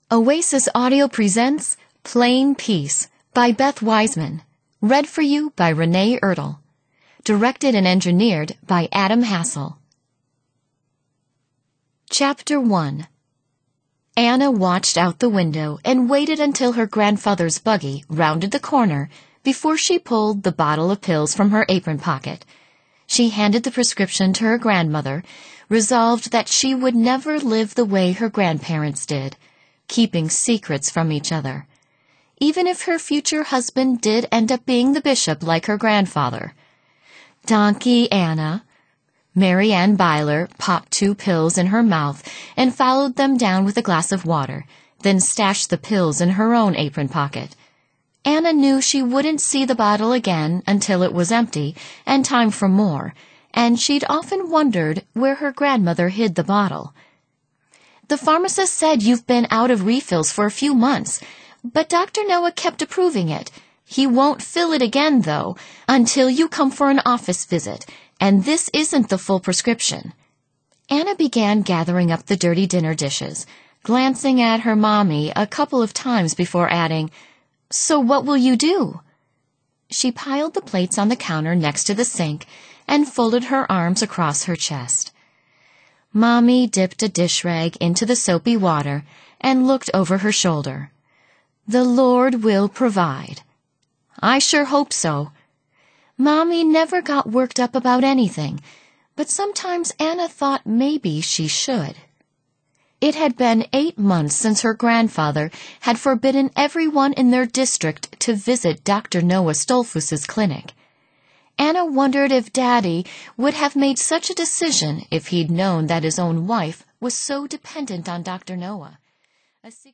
Oasis Audio presents Plain Peace by Beth Wiseman. Read for you by Renee Ertel. Directed and engineered by Adam Hassel. Chapter 1. Anna watched out the window and waited until her grandfather's buggy rounded the corner before she pulled the bottle of pills from her apron pocket. She handed the prescription to her grandmother, resolved that she would never live the way her grandparents did, keeping secrets from each other, even if her future husband did end up being the bishop like her grandfather. Donkey Anna. Mary Ann Byler popped 2 pills in her mouth and followed them down with a glass of water, then stashed the pills in her own apron pocket. Anna knew she wouldn't see the bottle again until it was empty and time for more, and she'd often wondered where her grandmother hid the bottle. "The pharmacist said you've been out of refills for a few months, but Dr. Noah kept approving it. He won't fill it again, though, until you come for an office visit, and this isn't the full prescription." Anna began gathering up the dirty dinner dishes, glancing at her mommy a couple of times before adding, "So what will you do?" She piled the plates on the counter next to the sink and folded her arms across her chest. Mommy dipped a dish rag into the soapy water and looked over her shoulder. "The Lord will provide." "I sure hope so." Mommy never got worked up about anything, but sometimes Anna thought maybe she should. It had been 8 months since her grandfather had forbidden everyone in their district to visit Dr. Noah Stolfus's clinic. Anna wondered if Daddy would have made such a decision if he'd known that his own wife was so dependent on Dr. Noah.